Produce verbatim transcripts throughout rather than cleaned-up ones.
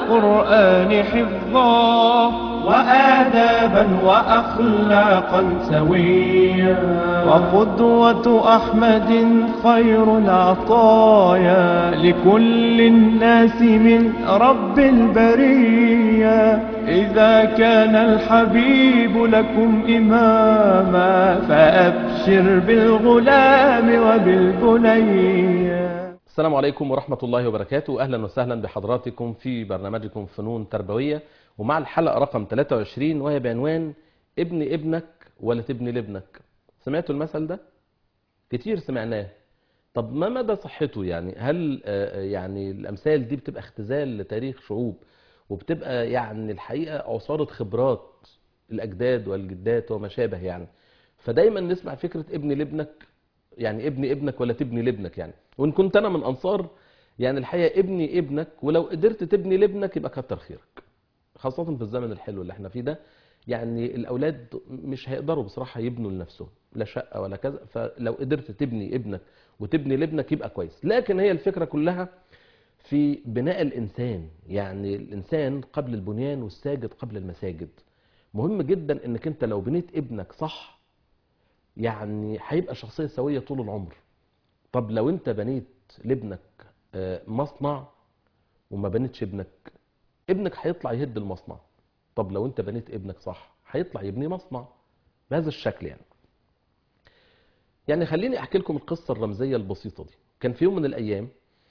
القرآن حفظا وآدابا وأخلاقا سويا، وقدوة أحمد خير العطايا لكل الناس من رب البرية. إذا كان الحبيب لكم إماما فأبشر بالغلام وبالبنية. السلام عليكم ورحمة الله وبركاته. أهلا وسهلا بحضراتكم في برنامجكم فنون تربوية، ومع الحلقة رقم ثلاثة وعشرين وهي بعنوان ابني ابنك ولا تبني لابنك. سمعتوا المثل ده؟ كتير سمعناه. طب ما مدى صحته؟ يعني هل يعني الأمثال دي بتبقى اختزال لتاريخ شعوب، وبتبقى يعني الحقيقة عصارة خبرات الأجداد والجدات وما شابه يعني، فدايما نسمع فكرة ابني لابنك، يعني ابني ابنك ولا تبني لابنك يعني. وإن كنت أنا من أنصار يعني الحقيقة ابني ابنك، ولو قدرت تبني لابنك يبقى كتر خيرك، خاصة في الزمن الحلو اللي احنا فيه ده. يعني الأولاد مش هيقدروا بصراحة يبنوا لنفسهم لا شقة ولا كذا، فلو قدرت تبني ابنك وتبني لابنك يبقى كويس. لكن هي الفكرة كلها في بناء الإنسان، يعني الإنسان قبل البنيان والساجد قبل المساجد. مهم جدا انك انت لو بنيت ابنك صح يعني هيبقى شخصية سوية طول العمر. طب لو انت بنيت لابنك مصنع وما بنيتش ابنك، ابنك هيطلع يهد المصنع. طب لو انت بنيت ابنك صح هيطلع يبني مصنع بهذا الشكل يعني. يعني خليني احكي لكم القصة الرمزية البسيطة دي. كان في يوم من الايام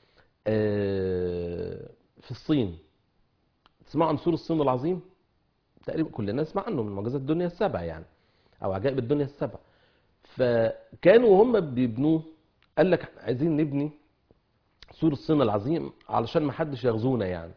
في الصين، تسمعوا عن سور الصين العظيم؟ تقريبا كلنا نسمع عنه، من معجزات الدنيا السبع يعني، او عجائب الدنيا السبع. فكانوا هم بيبنوه قال لك عايزين نبني سور الصين العظيم علشان ما حدش يغزونا يعني.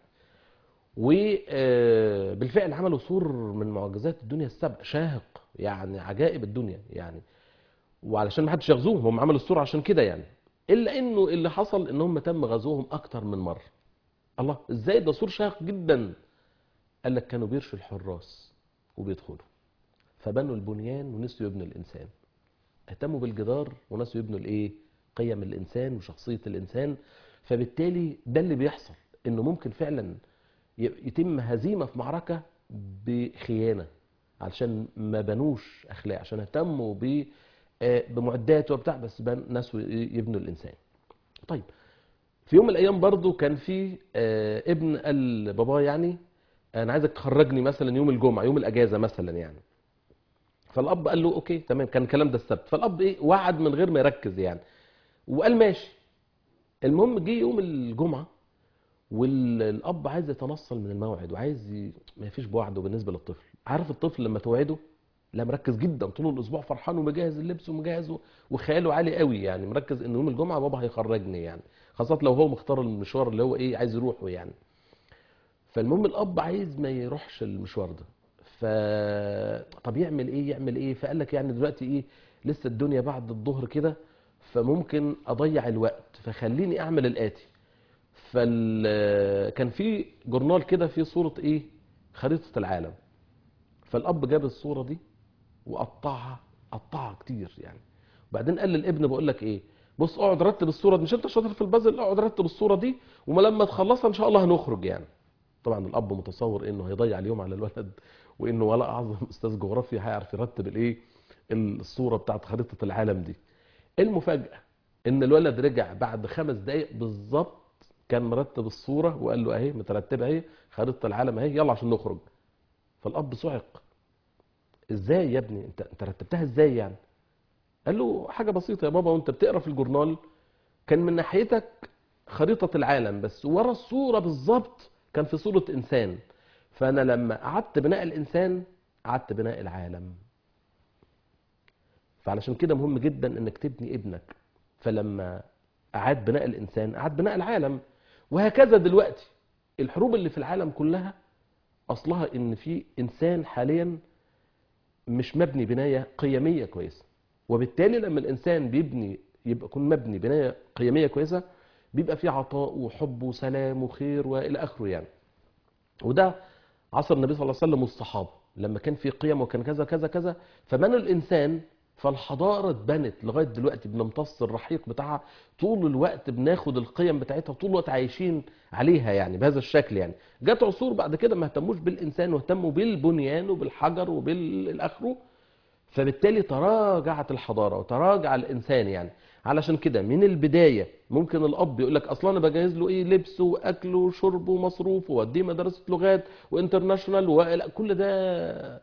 وبالفعل عملوا سور من معجزات الدنيا السبع، شاهق يعني، عجائب الدنيا يعني، وعلشان ما حدش يغزوهم هم عملوا السور عشان كده يعني. الا انه اللي حصل ان هم تم غزوهم اكتر من مره. الله، ازاي ده سور شاهق جدا؟ قال لك كانوا بيرشوا الحراس وبيدخلوا، فبنوا البنيان ونسوا يبنوا الانسان. اهتموا بالجدار ونسوا يبنوا الايه؟ قيم الانسان وشخصيه الانسان. فبالتالي ده اللي بيحصل، انه ممكن فعلا يتم هزيمه في معركه بخيانه، علشان ما بنوش اخلاق، عشان اهتموا ب بمعدات وبتاع، بس نسوا يبنوا الانسان. طيب في يوم من الايام برضو كان في ابن قال لباباه يعني انا عايزك تخرجني مثلا يوم الجمعه، يوم الاجازه مثلا يعني. فالاب قال له اوكي تمام، كان الكلام ده السبت. فالاب ايه، وعد من غير ما يركز يعني، وقال ماشي. المهم جه يوم الجمعه والاب عايز يتنصل من الموعد، وعايز ي... ما فيش بوعده بالنسبه للطفل. عارف الطفل لما توعده لا مركز جدا طول الاسبوع، فرحان ومجهز اللبس ومجهز وخياله عالي قوي يعني، مركز ان يوم الجمعه بابا هيخرجني يعني، خاصه لو هو مختار المشوار اللي هو ايه عايز يروحه يعني. فالمهم الاب عايز ما يروحش المشوار ده. ف طب يعمل ايه يعمل ايه فقال لك يعني دلوقتي ايه، لسه الدنيا بعد الظهر كده، فممكن اضيع الوقت، فخليني اعمل الاتي. فال كان في جورنال كده فيه صوره ايه، خريطه العالم. فالاب جاب الصوره دي وقطعها، قطعها كتير يعني. وبعدين قال للابن بقول لك ايه، بص اقعد رتب الصوره دي، مش انت شاطر في البازل، اقعد رتب الصوره دي ولما تخلصها ان شاء الله هنخرج يعني. طبعا الاب متصور انه هيضيع اليوم على الولد، وانه ولا اعظم استاذ جغرافيا هيعرف يرتب الايه، الصوره بتاعت خريطه العالم دي. المفاجاه ان الولد رجع بعد خمس دقائق بالظبط، كان مرتب الصوره وقال له اهي مترتبه اهي خريطه العالم اهي، يلا عشان نخرج. فالاب صعق، ازاي يا ابني انت انت رتبتها ازاي يعني؟ قال له حاجه بسيطه يا بابا، وانت بتقرا في الجورنال كان من ناحيتك خريطه العالم، بس ورا الصوره بالظبط كان في صوره انسان، فانا لما قعدت بناء الانسان قعدت بناء العالم. فعلشان كده مهم جدا انك تبني ابنك، فلما اعاد بناء الانسان اعاد بناء العالم. وهكذا دلوقتي الحروب اللي في العالم كلها اصلها ان في انسان حاليا مش مبني بنايه قيميه كويسه، وبالتالي لما الانسان بيبني يبقى يكون مبني بنايه قيميه كويسه، بيبقى فيه عطاء وحب وسلام وخير والى اخره يعني. وده عصر النبي صلى الله عليه وسلم والصحابه، لما كان في قيم وكان كذا كذا كذا، فبنوا الانسان فالحضارة اتبنت لغاية دلوقتي، بنمتص الرحيق بتاعها طول الوقت، بناخد القيم بتاعتها طول الوقت عايشين عليها يعني بهذا الشكل. يعني جت عصور بعد كده ما اهتموش بالإنسان واهتموا بالبنيان وبالحجر وبالآخره، فبالتالي تراجعت الحضارة وتراجع الإنسان. يعني علشان كده من البداية ممكن الأب يقول لك أصلا أنا بجهز له إيه، لبسه وأكله وشربه ومصروفه وأديه مدرسة لغات وإنترناشونال وكل ده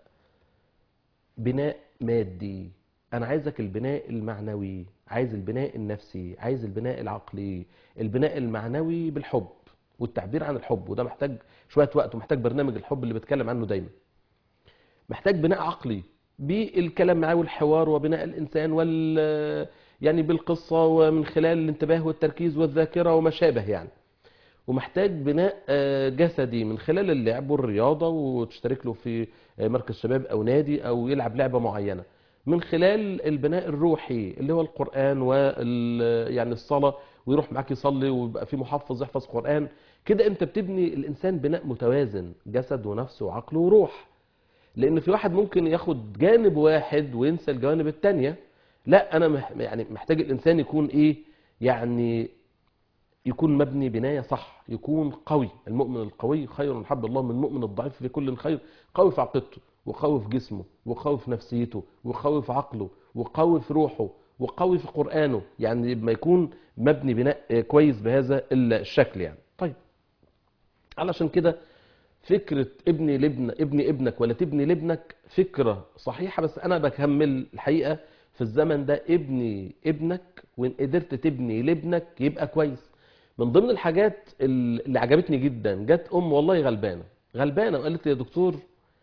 بناء مادي. أنا عايزك البناء المعنوي، عايز البناء النفسي، عايز البناء العقلي. البناء المعنوي بالحب والتعبير عن الحب، وده محتاج شوية وقت ومحتاج برنامج الحب اللي بتكلم عنه دايما. محتاج بناء عقلي بالكلام معاه والحوار وبناء الإنسان وال يعني بالقصة ومن خلال الانتباه والتركيز والذاكرة وما شابه يعني. ومحتاج بناء جسدي من خلال اللعب والرياضة، وتشترك له في مركز شباب أو نادي أو يلعب لعبة معينة. من خلال البناء الروحي اللي هو القرآن وال يعني الصلاة، ويروح معاك يصلي ويبقى في محفظ يحفظ قرآن. كده أنت بتبني الإنسان بناء متوازن، جسد ونفس وعقل وروح. لأن في واحد ممكن ياخد جانب واحد وينسى الجوانب التانية. لا، أنا مح يعني محتاج الإنسان يكون إيه، يعني يكون مبني بناية صح، يكون قوي. المؤمن القوي خير حب الله من المؤمن الضعيف في كل خير. قوي في عقيدته، وقوي في جسمه، وقوي في نفسيته، وقوي في عقله، وقوي في روحه، وقوي في قرآنه. يعني ما يكون مبني بناء كويس بهذا الشكل يعني. طيب، علشان كده فكرة ابني لابن ابني ابنك ولا تبني لابنك فكرة صحيحة، بس أنا بكمل الحقيقة في الزمن ده ابني ابنك، وإن قدرت تبني لابنك يبقى كويس. من ضمن الحاجات اللي عجبتني جدا، جت أم والله غلبانة غلبانة وقالت لي يا دكتور،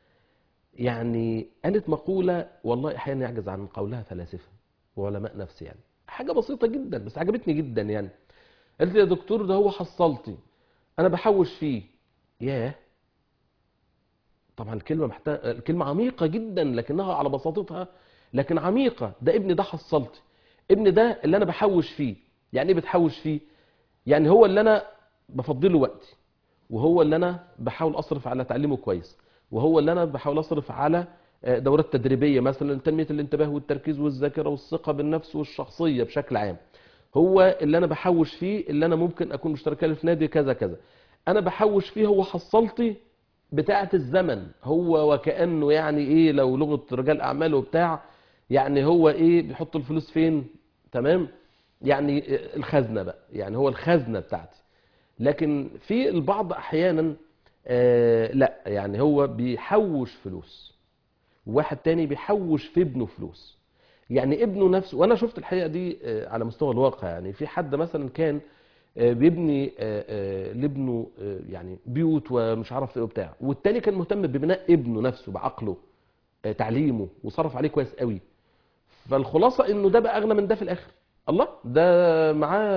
يعني قالت مقولة والله أحيانا يعجز عن قولها فلاسفة وعلماء نفس، يعني حاجة بسيطة جدا بس عجبتني جدا. يعني قالت لي يا دكتور ده هو حصلتي أنا بحوش فيه. ياه، طبعا الكلمة محتاج الكلمة عميقة جدا لكنها على بساطتها لكن عميقة. ده ابني ده حصلتي، ابني ده اللي أنا بحوش فيه. يعني إيه بتحوش فيه؟ يعني هو اللي أنا بفضله وقتي، وهو اللي أنا بحاول أصرف على تعليمه كويس، وهو اللي أنا بحاول أصرف على دورات تدريبية مثلا لتنمية الانتباه والتركيز والذاكرة والثقة بالنفس والشخصية بشكل عام. هو اللي أنا بحوش فيه، اللي أنا ممكن أكون مشترك في نادي كذا كذا. أنا بحوش فيه، هو حصلتي بتاعة الزمن. هو وكأنه يعني ايه، لو لغة رجال اعمال وبتاع، يعني هو ايه بيحط الفلوس فين؟ تمام، يعني الخزنة بقى، يعني هو الخزنة بتاعتي. لكن في البعض احيانا آه لا، يعني هو بيحوش فلوس، وواحد تاني بيحوش في ابنه فلوس. يعني ابنه نفسه، وانا شفت الحقيقة دي آه على مستوى الواقع. يعني في حد مثلا كان بيبني لابنه يعني بيوت ومش عارف ايه وبتاع، والتاني كان مهتم ببناء ابنه نفسه بعقله، تعليمه، وصرف عليه كويس قوي. فالخلاصة انه ده بقى اغنى من ده في الاخر. الله، ده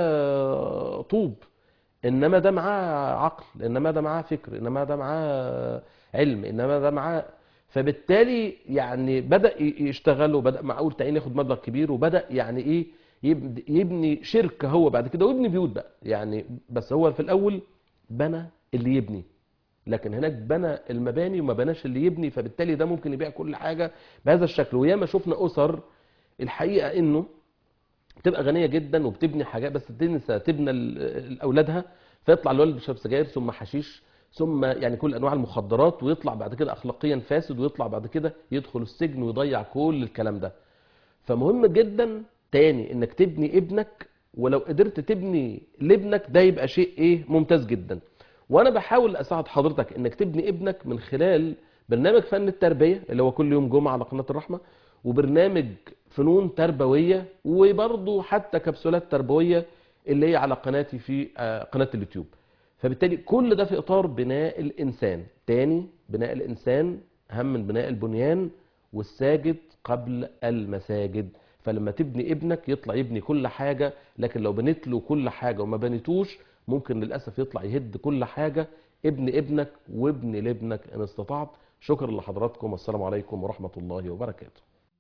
معاه طوب، انما ده معاه عقل، انما ده معاه فكر، انما ده معاه علم، انما ده معاه. فبالتالي يعني بدأ يشتغل، وبدأ مع اول تعيين ياخد مبلغ كبير، وبدأ يعني ايه يبني شركة هو بعد كده، ويبني بيوت بقى يعني. بس هو في الاول بنى اللي يبني، لكن هناك بنى المباني وما بناش اللي يبني. فبالتالي ده ممكن يبيع كل حاجة بهذا الشكل. وياما شفنا اسر الحقيقة انه بتبقى غنية جدا وبتبني حاجات، بس تنسى تبنى لاولادها، فيطلع الولد بيشرب سجاير ثم حشيش ثم يعني كل انواع المخدرات، ويطلع بعد كده اخلاقيا فاسد، ويطلع بعد كده يدخل السجن ويضيع كل الكلام ده. فمهم جدا تاني انك تبني ابنك، ولو قدرت تبني لابنك ده يبقى شيء ايه ممتاز جدا. وانا بحاول اساعد حضرتك انك تبني ابنك من خلال برنامج فن التربية اللي هو كل يوم جمعة على قناة الرحمة، وبرنامج فنون تربوية، وبرضه حتى كبسولات تربوية اللي هي على قناتي في قناة اليوتيوب. فبالتالي كل ده في اطار بناء الانسان. تاني، بناء الانسان اهم من بناء البنيان، والساجد قبل المساجد. فلما تبني ابنك يطلع يبني كل حاجة، لكن لو بنيت له كل حاجة وما بنيتوش ممكن للأسف يطلع يهد كل حاجة. ابن ابنك وابن لابنك إن استطعت. شكرا لحضراتكم، والسلام عليكم ورحمة الله وبركاته.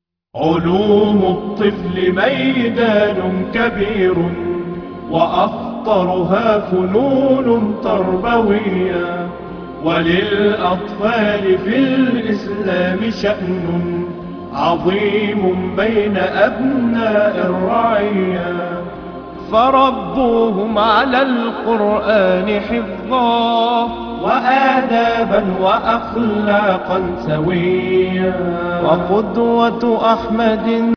علوم الطفل ميدان كبير، وأخطرها فنون تربوية، وللأطفال في الإسلام شأن عظيم بين أبناء الرعية، فربوهم على القرآن حفظا وآدابا وأخلاقا سويا. وقدوة أحمد